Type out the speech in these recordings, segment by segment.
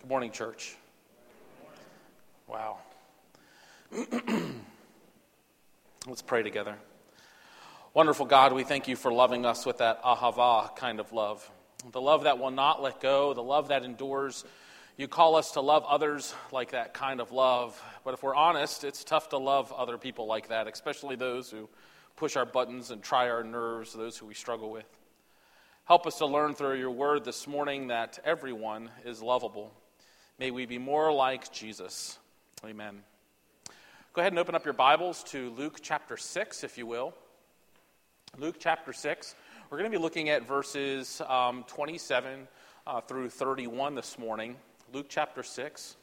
Good morning, church. Wow. Let's pray together. Wonderful God, we thank you for loving us with that ahava kind of love. The love that will not let go, the love that endures. You call us to love others like that kind of love. But if we're honest, it's tough to love other people like that, especially those who push our buttons and try our nerves, those who we struggle with. Help us to learn through your word this morning that everyone is lovable. May we be more like Jesus. Amen. Go ahead and open up your Bibles to Luke chapter 6, if you will. Luke chapter 6. We're going to be looking at verses 27 through 31 this morning. Luke chapter 6.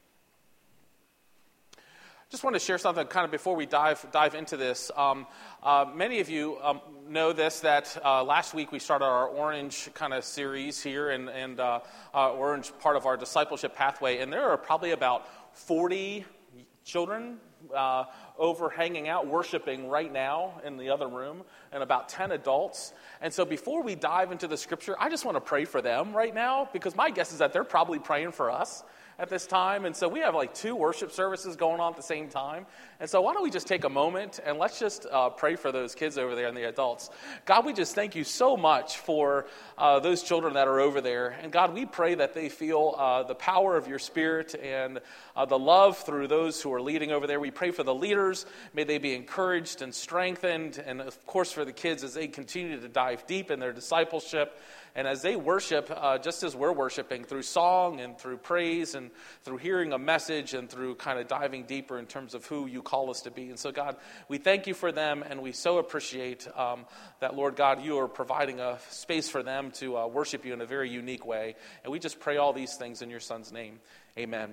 Just want to share something kind of before we dive into this. Many of you know this, that last week we started our Orange kind of series here, and Orange part of our discipleship pathway, and there are probably about 40 children over hanging out, worshiping right now in the other room, and about 10 adults. And so before we dive into the scripture, I just want to pray for them right now, because my guess is that they're probably praying for us at this time. And so we have like 2 worship services going on at the same time. And so why don't we just take a moment and let's just pray for those kids over there and the adults. God, we just thank you so much for those children that are over there. And God, we pray that they feel the power of your Spirit and the love through those who are leading over there. We pray for the leaders. May they be encouraged and strengthened. And of course for the kids as they continue to dive deep in their discipleship. And as they worship, just as we're worshiping, through song and through praise and through hearing a message and through kind of diving deeper in terms of who you call us to be. And so, God, we thank you for them, and we so appreciate that, Lord God, you are providing a space for them to worship you in a very unique way. And we just pray all these things in your Son's name. Amen.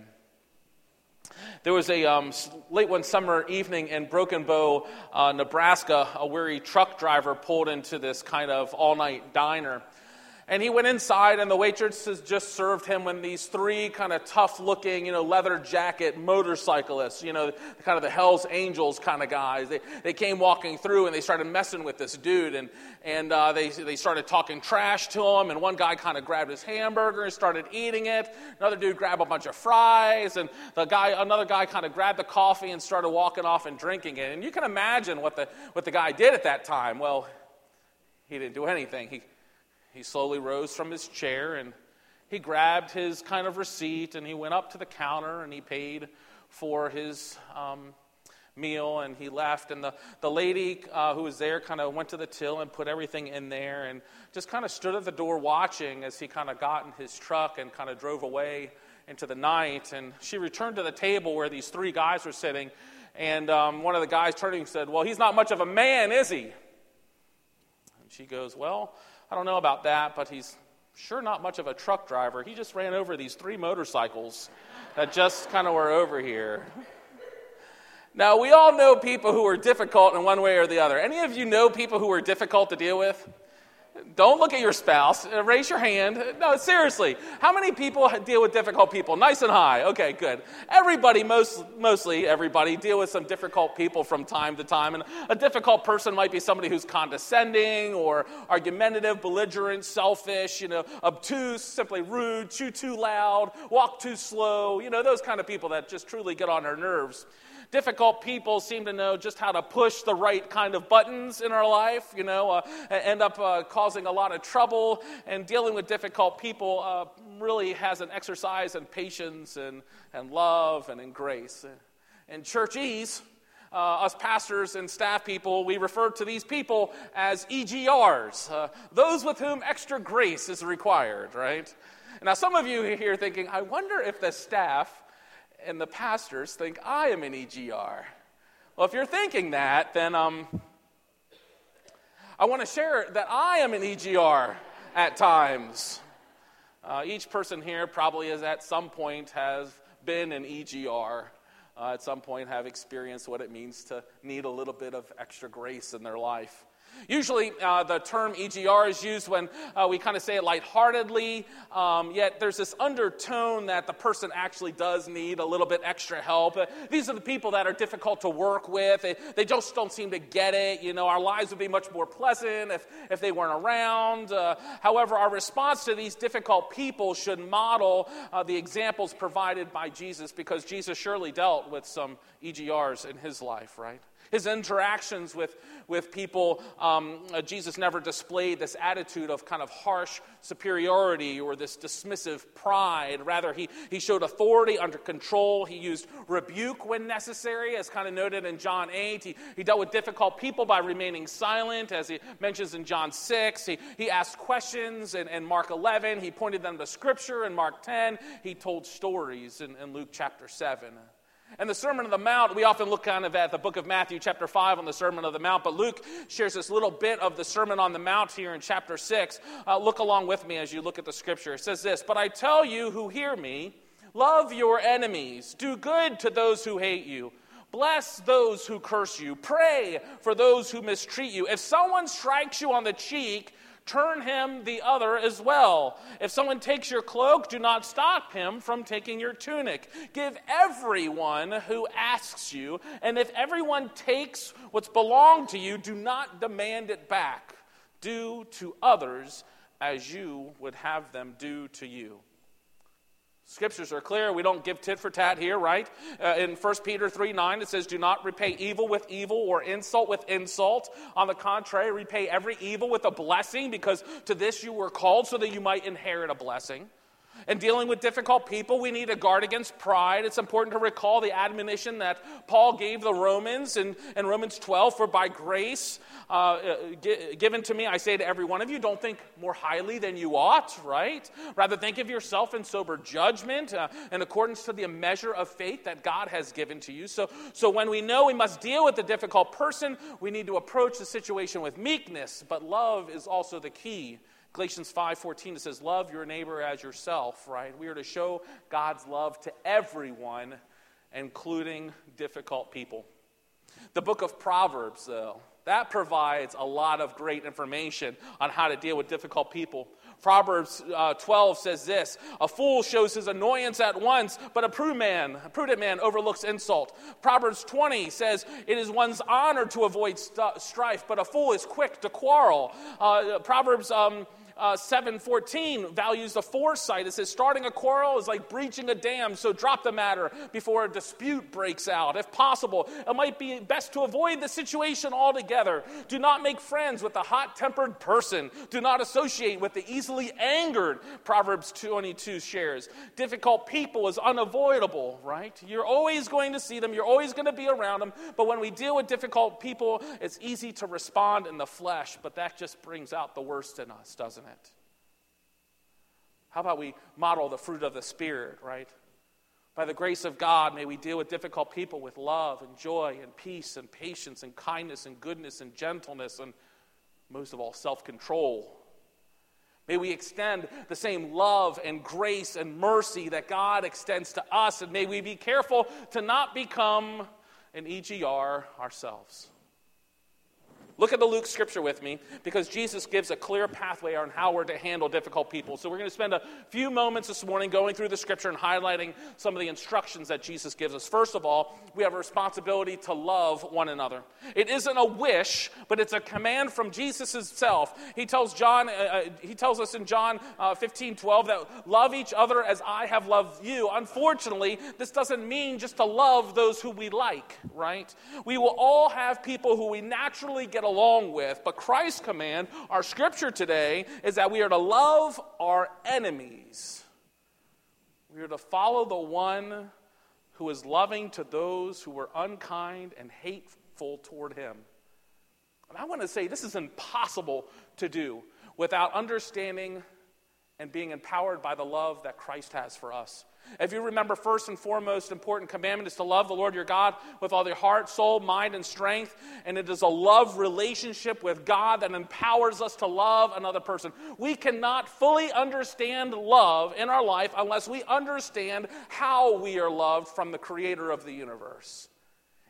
There was a late one summer evening in Broken Bow, Nebraska. A weary truck driver pulled into this kind of all-night diner. And he went inside, and the waitresses just served him when these 3 kind of tough-looking, leather jacket motorcyclists, kind of the Hell's Angels kind of guys. They came walking through, and they started messing with this dude, and they started talking trash to him. And one guy kind of grabbed his hamburger and started eating it. Another dude grabbed a bunch of fries, and another guy kind of grabbed the coffee and started walking off and drinking it. And you can imagine what the guy did at that time. Well, he didn't do anything. He slowly rose from his chair, and he grabbed his kind of receipt, and he went up to the counter, and he paid for his meal, and he left. And the lady who was there kind of went to the till and put everything in there and just kind of stood at the door watching as he kind of got in his truck and kind of drove away into the night. And she returned to the table where these 3 guys were sitting, and one of the guys turning and said, "Well, he's not much of a man, is he?" And she goes, "Well, I don't know about that, but he's sure not much of a truck driver. He just ran over these 3 motorcycles that just kind of were over here." Now, we all know people who are difficult in one way or the other. Any of you know people who are difficult to deal with? Don't look at your spouse. Raise your hand. No, seriously. How many people deal with difficult people? Nice and high. Okay, good. Everybody, mostly everybody, deal with some difficult people from time to time. And a difficult person might be somebody who's condescending or argumentative, belligerent, selfish, obtuse, simply rude, chew too loud, walk too slow. Those kind of people that just truly get on our nerves. Difficult people seem to know just how to push the right kind of buttons in our life, end up causing a lot of trouble. And dealing with difficult people really has an exercise in patience and love and in grace. And churchies, us pastors and staff people, we refer to these people as EGRs, those with whom extra grace is required, right? Now, some of you are here thinking, I wonder if the staff and the pastors think I am an EGR. Well, if you're thinking that, then I want to share that I am an EGR at times. Each person here probably at some point has been an EGR. At some point have experienced what it means to need a little bit of extra grace in their life. Usually the term EGR is used when we kind of say it lightheartedly, yet there's this undertone that the person actually does need a little bit extra help. These are the people that are difficult to work with. They just don't seem to get it. You know, our lives would be much more pleasant if they weren't around. However, our response to these difficult people should model the examples provided by Jesus, because Jesus surely dealt with some EGRs in his life, right? His interactions with people, Jesus never displayed this attitude of kind of harsh superiority or this dismissive pride. Rather, he showed authority under control. He used rebuke when necessary, as kind of noted in John 8. He dealt with difficult people by remaining silent, as he mentions in John 6. He asked questions in Mark 11. He pointed them to Scripture in Mark 10. He told stories in Luke chapter 7. And the Sermon on the Mount, we often look kind of at the book of Matthew chapter 5 on the Sermon on the Mount, but Luke shares this little bit of the Sermon on the Mount here in chapter 6. Look along with me as you look at the Scripture. It says this, "But I tell you who hear me, love your enemies, do good to those who hate you, bless those who curse you, pray for those who mistreat you. If someone strikes you on the cheek, turn him the other as well. If someone takes your cloak, do not stop him from taking your tunic. Give everyone who asks you, and if everyone takes what's belonged to you, do not demand it back. Do to others as you would have them do to you." Scriptures are clear. We don't give tit for tat here, right? In 1 Peter 3:9, it says, "Do not repay evil with evil or insult with insult. On the contrary, repay every evil with a blessing, because to this you were called, so that you might inherit a blessing." In dealing with difficult people, we need to guard against pride. It's important to recall the admonition that Paul gave the Romans in Romans 12, "For by grace given to me, I say to every one of you, don't think more highly than you ought," right? "Rather think of yourself in sober judgment, in accordance to the measure of faith that God has given to you." So when we know we must deal with a difficult person, we need to approach the situation with meekness, but love is also the key. Galatians 5:14, it says, "Love your neighbor as yourself," right? We are to show God's love to everyone, including difficult people. The book of Proverbs, though, that provides a lot of great information on how to deal with difficult people. Proverbs 12 says this, "A fool shows his annoyance at once, but a prudent man overlooks insult." Proverbs 20 says, "It is one's honor to avoid strife, but a fool is quick to quarrel." Proverbs 7:14 values the foresight. It says, "Starting a quarrel is like breaching a dam, so drop the matter before a dispute breaks out. If possible, it might be best to avoid the situation altogether. Do not make friends with a hot-tempered person. Do not associate with the easily angered," Proverbs 22 shares. Difficult people is unavoidable, right? You're always going to see them. You're always going to be around them. But when we deal with difficult people, it's easy to respond in the flesh, but that just brings out the worst in us, doesn't it? How about we model the fruit of the Spirit, right? By the grace of God, may we deal with difficult people with love and joy and peace and patience and kindness and goodness and gentleness and, most of all, self-control. May we extend the same love and grace and mercy that God extends to us, and may we be careful to not become an EGR ourselves. Look at the Luke scripture with me, because Jesus gives a clear pathway on how we're to handle difficult people. So we're going to spend a few moments this morning going through the scripture and highlighting some of the instructions that Jesus gives us. First of all, we have a responsibility to love one another. It isn't a wish, but it's a command from Jesus himself. He tells us in John 15:12 that love each other as I have loved you. Unfortunately, this doesn't mean just to love those who we like, right? We will all have people who we naturally get along with, but Christ's command, our scripture today, is that we are to love our enemies. We are to follow the one who is loving to those who were unkind and hateful toward him. And I want to say this is impossible to do without understanding and being empowered by the love that Christ has for us. If you remember, first and foremost important commandment is to love the Lord your God with all your heart, soul, mind, and strength. And it is a love relationship with God that empowers us to love another person. We cannot fully understand love in our life unless we understand how we are loved from the Creator of the universe.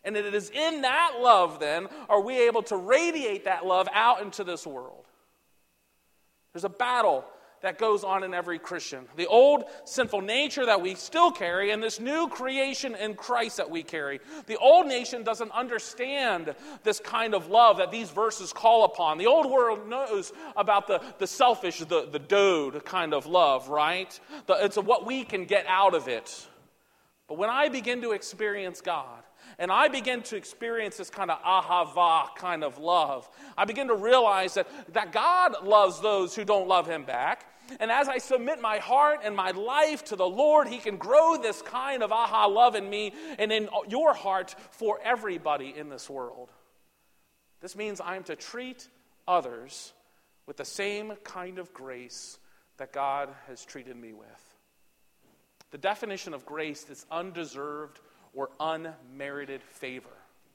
And it is in that love, then, are we able to radiate that love out into this world. There's a battle that goes on in every Christian. The old sinful nature that we still carry and this new creation in Christ that we carry. The old nation doesn't understand this kind of love that these verses call upon. The old world knows about the selfish, the dode kind of love, right? It's what we can get out of it. But when I begin to experience God, and I begin to experience this kind of ahava kind of love, I begin to realize that God loves those who don't love him back. And as I submit my heart and my life to the Lord, he can grow this kind of love in me and in your heart for everybody in this world. This means I am to treat others with the same kind of grace that God has treated me with. The definition of grace is undeserved or unmerited favor.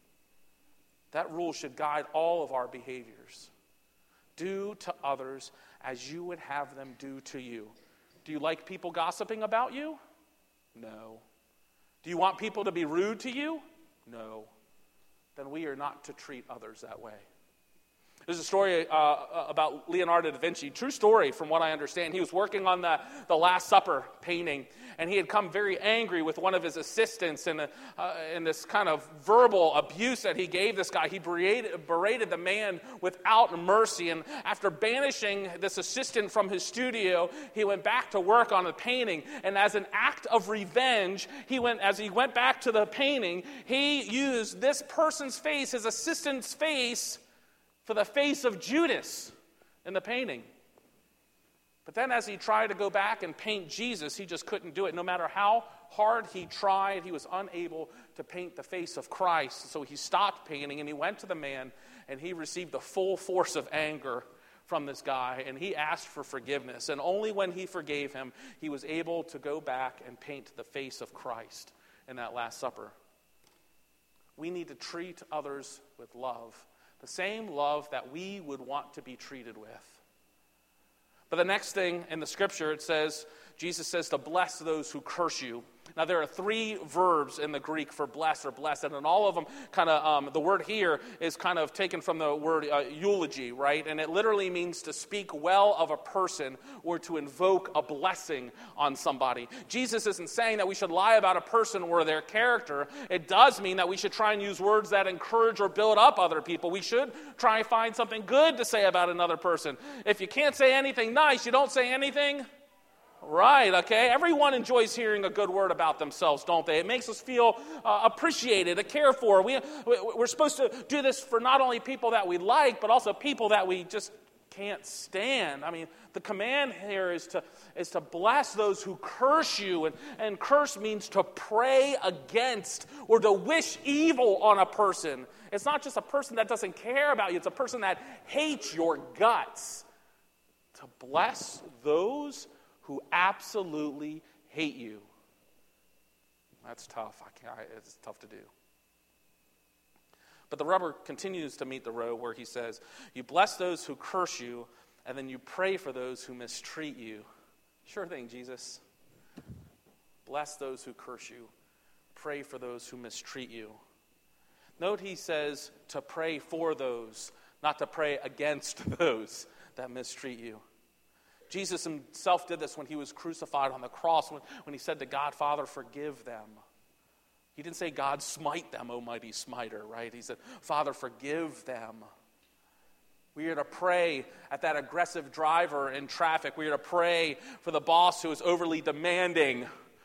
That rule should guide all of our behaviors. Do to others as you would have them do to you. Do you like people gossiping about you? No. Do you want people to be rude to you? No. Then we are not to treat others that way. There's a story about Leonardo da Vinci. True story from what I understand. He was working on the Last Supper painting, and he had come very angry with one of his assistants and this kind of verbal abuse that he gave this guy. He berated the man without mercy, and after banishing this assistant from his studio, he went back to work on the painting, and as an act of revenge, as he went back to the painting, he used this person's face, his assistant's face, for the face of Judas in the painting. But then as he tried to go back and paint Jesus, he just couldn't do it. No matter how hard he tried, he was unable to paint the face of Christ. So he stopped painting and he went to the man and he received the full force of anger from this guy, and he asked for forgiveness. And only when he forgave him, he was able to go back and paint the face of Christ in that Last Supper. We need to treat others with love. The same love that we would want to be treated with. But the next thing in the scripture, Jesus says to bless those who curse you. Now there are 3 verbs in the Greek for bless or blessed, and in all of them, the word here is kind of taken from the word eulogy, right? And it literally means to speak well of a person or to invoke a blessing on somebody. Jesus isn't saying that we should lie about a person or their character. It does mean that we should try and use words that encourage or build up other people. We should try and find something good to say about another person. If you can't say anything nice, you don't say anything right, okay? Everyone enjoys hearing a good word about themselves, don't they? It makes us feel appreciated, cared for. We're supposed to do this for not only people that we like, but also people that we just can't stand. I mean, the command here is to bless those who curse you, and curse means to pray against or to wish evil on a person. It's not just a person that doesn't care about you, it's a person that hates your guts. To bless those who absolutely hate you. That's tough. It's tough to do. But the rubber continues to meet the road where he says, you bless those who curse you, and then you pray for those who mistreat you. Sure thing, Jesus. Bless those who curse you. Pray for those who mistreat you. Note he says to pray for those, not to pray against those that mistreat you. Jesus himself did this when he was crucified on the cross, when he said to God, Father, forgive them. He didn't say, God, smite them, O mighty smiter, right? He said, Father, forgive them. We are to pray at that aggressive driver in traffic. We are to pray for the boss who is overly demanding.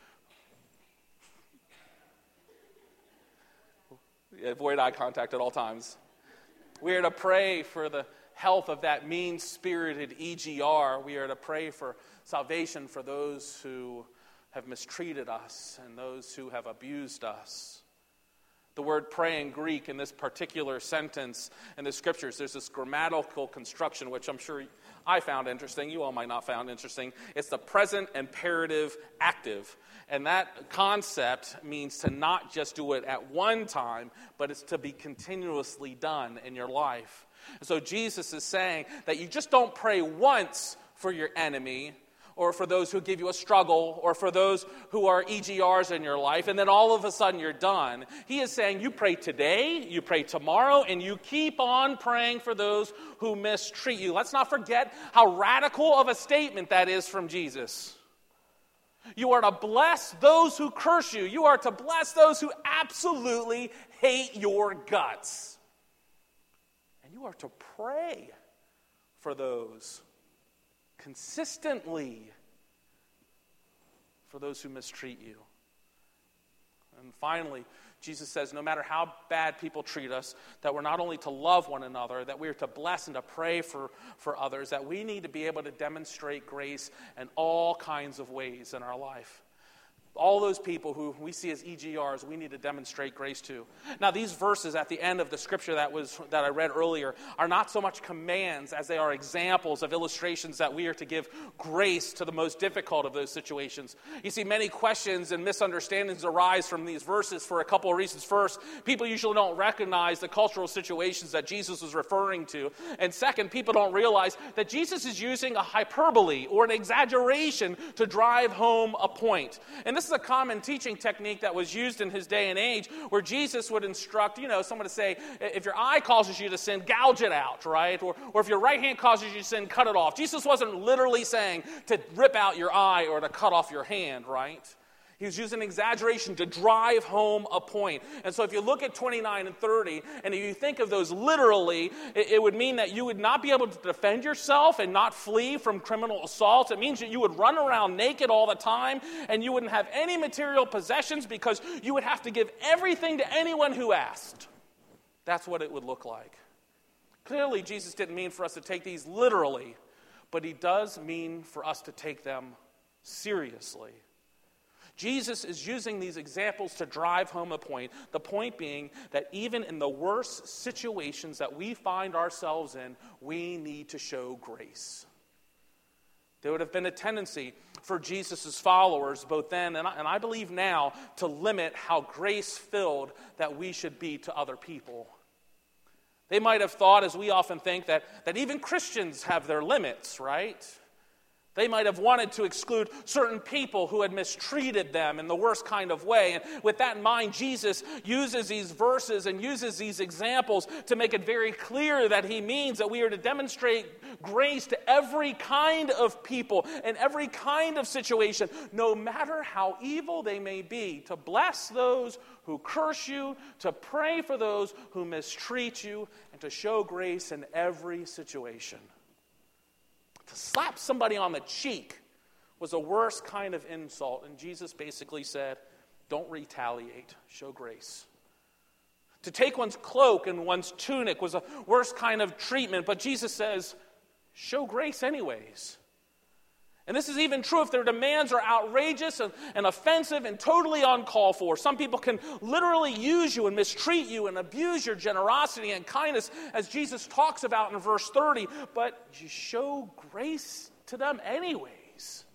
Avoid eye contact at all times. We are to pray for the health of that mean-spirited EGR. We are to pray for salvation for those who have mistreated us and those who have abused us. The word pray in Greek in this particular sentence in the scriptures, there's this grammatical construction, which I'm sure I found interesting. You all might not found interesting. It's the present imperative active. And that concept means to not just do it at one time, but it's to be continuously done in your life. And so Jesus is saying that you just don't pray once for your enemy or for those who give you a struggle, or for those who are EGRs in your life, and then all of a sudden you're done. He is saying you pray today, you pray tomorrow, and you keep on praying for those who mistreat you. Let's not forget how radical of a statement that is from Jesus. You are to bless those who curse you. You are to bless those who absolutely hate your guts. And you are to pray for those consistently, for those who mistreat you. And finally, Jesus says no matter how bad people treat us, that we're not only to love one another, that we are to bless and to pray for others, that we need to be able to demonstrate grace in all kinds of ways in our life. All those people who we see as EGRs, we need to demonstrate grace to. Now, these verses at the end of the scripture that I read earlier are not so much commands as they are examples of illustrations that we are to give grace to the most difficult of those situations. You see, many questions and misunderstandings arise from these verses for a couple of reasons. First, people usually don't recognize the cultural situations that Jesus was referring to. And second, people don't realize that Jesus is using a hyperbole or an exaggeration to drive home a point. And this is a common teaching technique that was used in his day and age, where Jesus would instruct, someone to say, if your eye causes you to sin, gouge it out, right? Or if your right hand causes you to sin, cut it off. Jesus wasn't literally saying to rip out your eye or to cut off your hand, right? He was using exaggeration to drive home a point. And so if you look at 29 and 30, and if you think of those literally, it would mean that you would not be able to defend yourself and not flee from criminal assaults. It means that you would run around naked all the time, and you wouldn't have any material possessions because you would have to give everything to anyone who asked. That's what it would look like. Clearly, Jesus didn't mean for us to take these literally, but he does mean for us to take them seriously. Jesus is using these examples to drive home a point, the point being that even in the worst situations that we find ourselves in, we need to show grace. There would have been a tendency for Jesus' followers, both then and I believe now, to limit how grace-filled that we should be to other people. They might have thought, as we often think, that even Christians have their limits, right? They might have wanted to exclude certain people who had mistreated them in the worst kind of way. And with that in mind, Jesus uses these verses and uses these examples to make it very clear that he means that we are to demonstrate grace to every kind of people and every kind of situation, no matter how evil they may be, to bless those who curse you, to pray for those who mistreat you, and to show grace in every situation. To slap somebody on the cheek was a worse kind of insult. And Jesus basically said, don't retaliate, show grace. To take one's cloak and one's tunic was a worse kind of treatment. But Jesus says, show grace anyways. And this is even true if their demands are outrageous and offensive and totally uncalled for. Some people can literally use you and mistreat you and abuse your generosity and kindness, as Jesus talks about in verse 30, but you show grace to them anyways.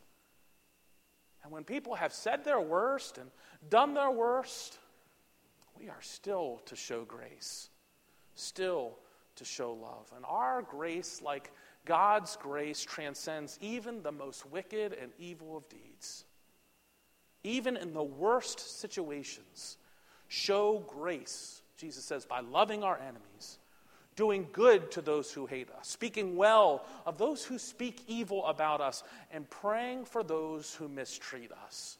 And when people have said their worst and done their worst, we are still to show grace, still to show love. And our grace, like God's grace, transcends even the most wicked and evil of deeds. Even in the worst situations, show grace, Jesus says, by loving our enemies, doing good to those who hate us, speaking well of those who speak evil about us, and praying for those who mistreat us.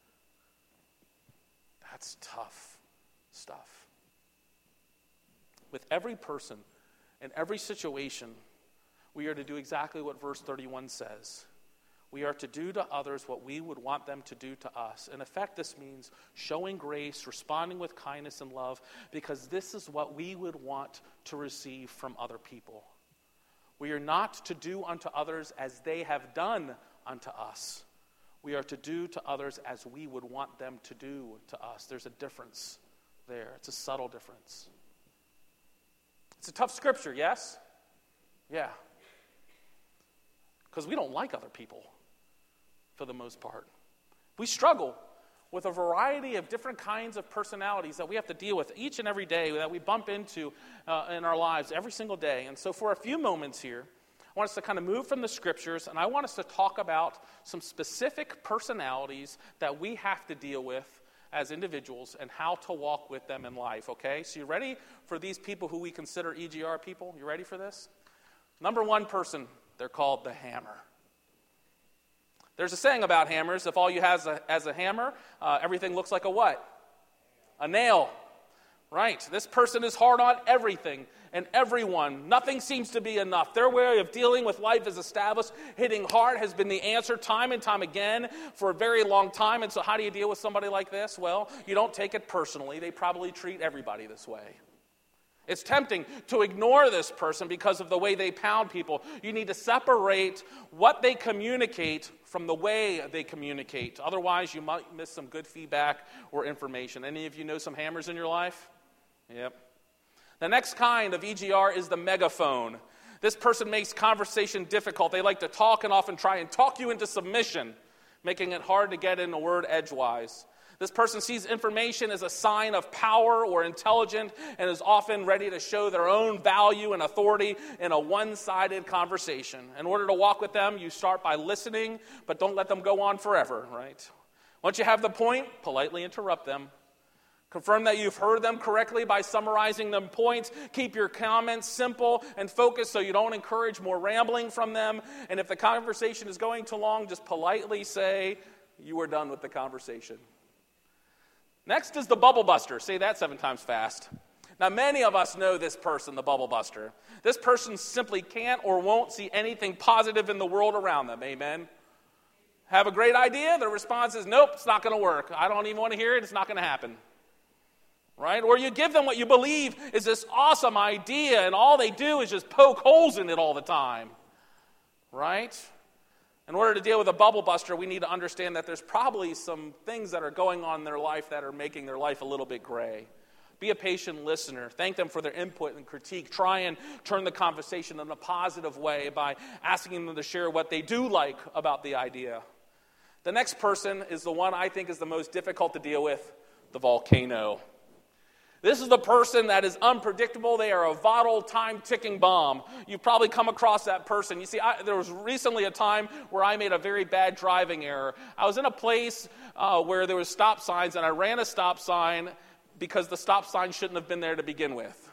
That's tough stuff. With every person in every situation, we are to do exactly what verse 31 says. We are to do to others what we would want them to do to us. In effect, this means showing grace, responding with kindness and love, because this is what we would want to receive from other people. We are not to do unto others as they have done unto us. We are to do to others as we would want them to do to us. There's a difference there. It's a subtle difference. It's a tough scripture, yes? Yeah. Because we don't like other people, for the most part. We struggle with a variety of different kinds of personalities that we have to deal with each and every day, that we bump into in our lives every single day. And so for a few moments here, I want us to kind of move from the scriptures, and I want us to talk about some specific personalities that we have to deal with as individuals and how to walk with them in life, okay? So you ready for these people who we consider EGR people? You ready for this? Number one person, they're called the hammer. There's a saying about hammers: if all you have as a hammer, everything looks like a what? A nail. Right. This person is hard on everything and everyone. Nothing seems to be enough. Their way of dealing with life is established. Hitting hard has been the answer time and time again for a very long time. And so how do you deal with somebody like this? Well, you don't take it personally. They probably treat everybody this way. It's tempting to ignore this person because of the way they pound people. You need to separate what they communicate from the way they communicate. Otherwise, you might miss some good feedback or information. Any of you know some hammers in your life? Yep. The next kind of EGR is the megaphone. This person makes conversation difficult. They like to talk and often try and talk you into submission, making it hard to get in a word edgewise. This person sees information as a sign of power or intelligence and is often ready to show their own value and authority in a one-sided conversation. In order to walk with them, you start by listening, but don't let them go on forever, right? Once you have the point, politely interrupt them. Confirm that you've heard them correctly by summarizing them points. Keep your comments simple and focused so you don't encourage more rambling from them. And if the conversation is going too long, just politely say, you are done with the conversation. Next is the bubble buster. Say that 7 times fast. Now, many of us know this person, the bubble buster. This person simply can't or won't see anything positive in the world around them. Amen? Have a great idea? The response is, nope, it's not going to work. I don't even want to hear it. It's not going to happen. Right? Or you give them what you believe is this awesome idea, and all they do is just poke holes in it all the time. Right? In order to deal with a bubble buster, we need to understand that there's probably some things that are going on in their life that are making their life a little bit gray. Be a patient listener. Thank them for their input and critique. Try and turn the conversation in a positive way by asking them to share what they do like about the idea. The next person is the one I think is the most difficult to deal with, the volcano. This is the person that is unpredictable. They are a vital, time-ticking bomb. You've probably come across that person. You see, there was recently a time where I made a very bad driving error. I was in a place where there was stop signs, and I ran a stop sign because the stop sign shouldn't have been there to begin with.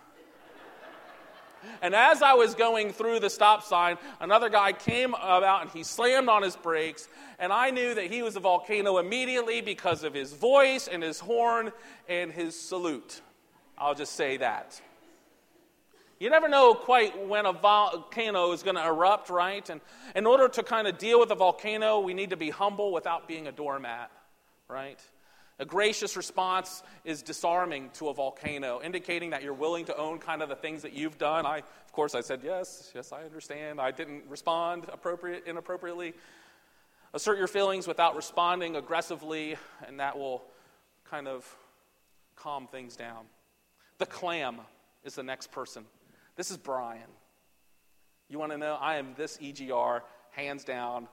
And as I was going through the stop sign, another guy came about and he slammed on his brakes, and I knew that he was a volcano immediately because of his voice and his horn and his salute. I'll just say that. You never know quite when a volcano is going to erupt, right? And in order to kind of deal with a volcano, we need to be humble without being a doormat, right? A gracious response is disarming to a volcano, indicating that you're willing to own kind of the things that you've done. Of course, I said, yes, I understand. I didn't respond inappropriately. Assert your feelings without responding aggressively, and that will kind of calm things down. The clam is the next person. This is Brian. You want to know? I am this EGR, hands down,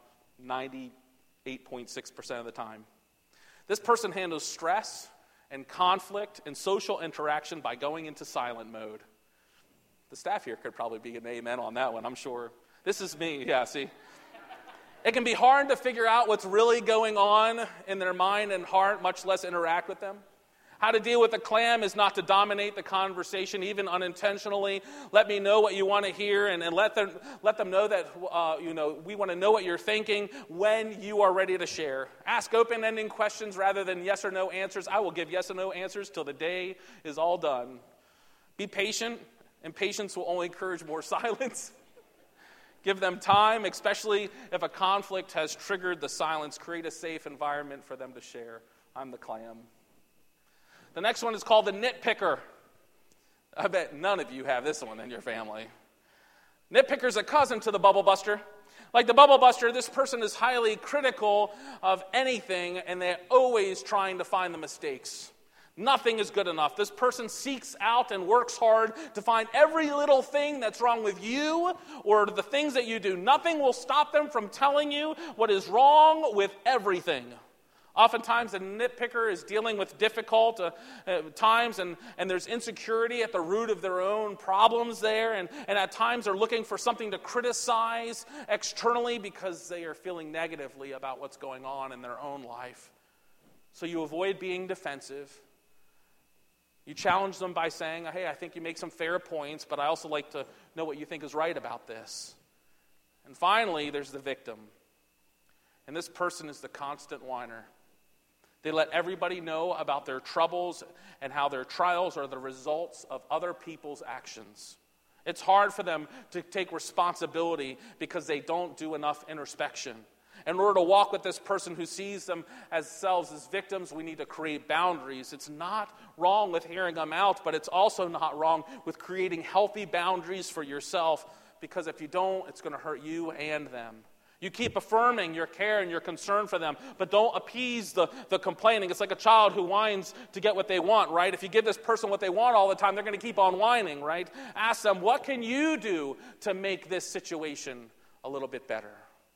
98.6% of the time. This person handles stress and conflict and social interaction by going into silent mode. The staff here could probably be an amen on that one, I'm sure. This is me, yeah, see? It can be hard to figure out what's really going on in their mind and heart, much less interact with them. How to deal with a clam is not to dominate the conversation, even unintentionally. Let me know what you want to hear, and let them know that we want to know what you're thinking when you are ready to share. Ask open-ending questions rather than yes or no answers. I will give yes or no answers till the day is all done. Be patient, and patience will only encourage more silence. Give them time, especially if a conflict has triggered the silence. Create a safe environment for them to share. I'm the clam. The next one is called the nitpicker. I bet none of you have this one in your family. Nitpicker's a cousin to the bubble buster. Like the bubble buster, this person is highly critical of anything, and they're always trying to find the mistakes. Nothing is good enough. This person seeks out and works hard to find every little thing that's wrong with you or the things that you do. Nothing will stop them from telling you what is wrong with everything. Oftentimes, a nitpicker is dealing with difficult times, and there's insecurity at the root of their own problems there, and at times they're looking for something to criticize externally because they are feeling negatively about what's going on in their own life. So you avoid being defensive. You challenge them by saying, hey, I think you make some fair points, but I also like to know what you think is right about this. And finally, there's the victim. And this person is the constant whiner. They let everybody know about their troubles and how their trials are the results of other people's actions. It's hard for them to take responsibility because they don't do enough introspection. In order to walk with this person who sees themselves as victims, we need to create boundaries. It's not wrong with hearing them out, but it's also not wrong with creating healthy boundaries for yourself, because if you don't, it's going to hurt you and them. You keep affirming your care and your concern for them, but don't appease the complaining. It's like a child who whines to get what they want, right? If you give this person what they want all the time, they're going to keep on whining, right? Ask them, what can you do to make this situation a little bit better?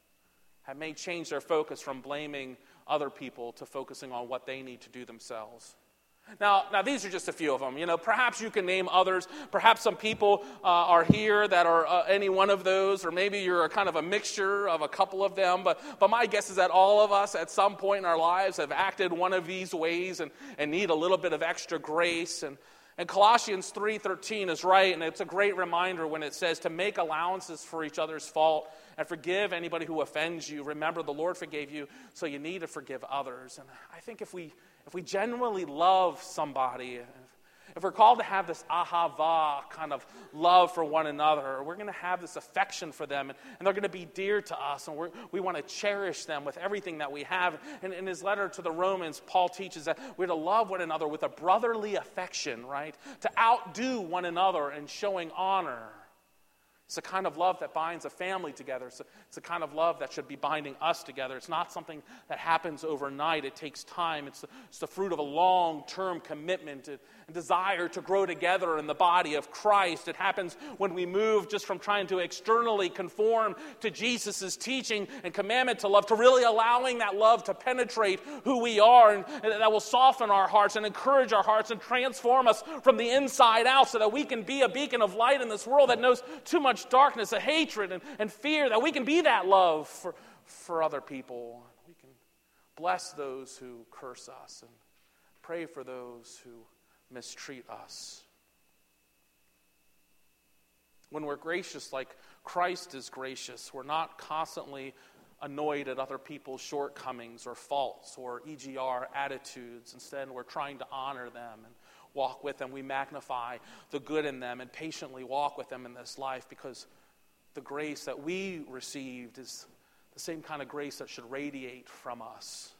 That may change their focus from blaming other people to focusing on what they need to do themselves. Now these are just a few of them. Perhaps you can name others. Perhaps some people are here that are any one of those, or maybe you're a kind of a mixture of a couple of them. But my guess is that all of us at some point in our lives have acted one of these ways and need a little bit of extra grace. And Colossians 3:13 is right, and it's a great reminder when it says to make allowances for each other's fault and forgive anybody who offends you. Remember, the Lord forgave you, so you need to forgive others. And I think if we genuinely love somebody, if we're called to have this ahava kind of love for one another, we're going to have this affection for them, and they're going to be dear to us, and we want to cherish them with everything that we have. And in his letter to the Romans, Paul teaches that we're to love one another with a brotherly affection, right? To outdo one another in showing honor. It's the kind of love that binds a family together. It's the kind of love that should be binding us together. It's not something that happens overnight. It takes time. It's the fruit of a long-term commitment and desire to grow together in the body of Christ. It happens when we move just from trying to externally conform to Jesus' teaching and commandment to love, to really allowing that love to penetrate who we are, and that will soften our hearts and encourage our hearts and transform us from the inside out so that we can be a beacon of light in this world that knows too much darkness, a hatred and fear, that we can be that love for other people. We can bless those who curse us and pray for those who mistreat us. When we're gracious like Christ is gracious, we're not constantly annoyed at other people's shortcomings or faults or EGR attitudes. Instead, we're trying to honor them and walk with them. We magnify the good in them and patiently walk with them in this life, because the grace that we received is the same kind of grace that should radiate from us.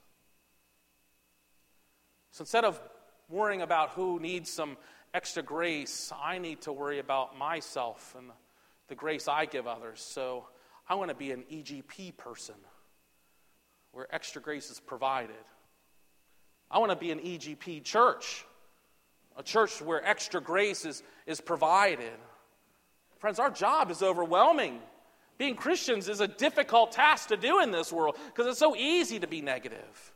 So instead of worrying about who needs some extra grace, I need to worry about myself and the grace I give others. So I want to be an EGP person where extra grace is provided. I want to be an EGP church, a church where extra grace is provided. Friends, our job is overwhelming. Being Christians is a difficult task to do in this world because it's so easy to be negative.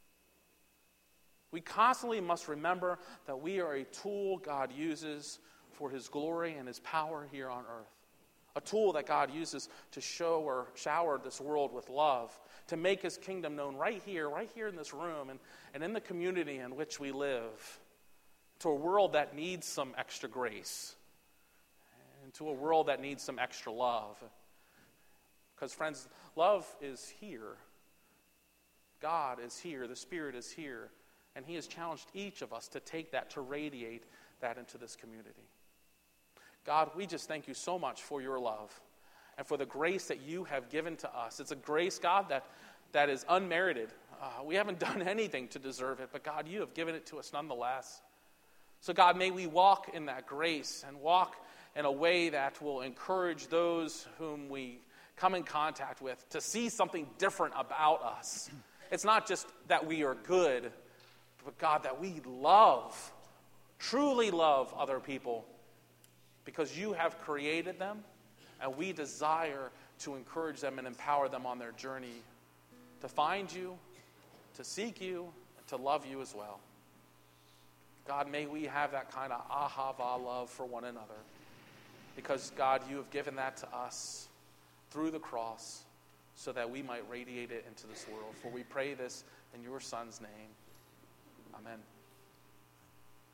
We constantly must remember that we are a tool God uses for his glory and his power here on earth. A tool that God uses to show or shower this world with love, to make his kingdom known right here in this room, and in the community in which we live, to a world that needs some extra grace, and to a world that needs some extra love. Because, friends, love is here. God is here. The Spirit is here. And he has challenged each of us to take that, to radiate that into this community. God, we just thank you so much for your love and for the grace that you have given to us. It's a grace, God, that is unmerited. We haven't done anything to deserve it, but God, you have given it to us nonetheless. So God, may we walk in that grace and walk in a way that will encourage those whom we come in contact with to see something different about us. It's not just that we are good, but God, that we love, truly love other people because you have created them, and we desire to encourage them and empower them on their journey to find you to seek you, and to love you as well. God, may we have that kind of ahava love for one another. Because, God, you have given that to us through the cross so that we might radiate it into this world. For we pray this in your Son's name. Amen.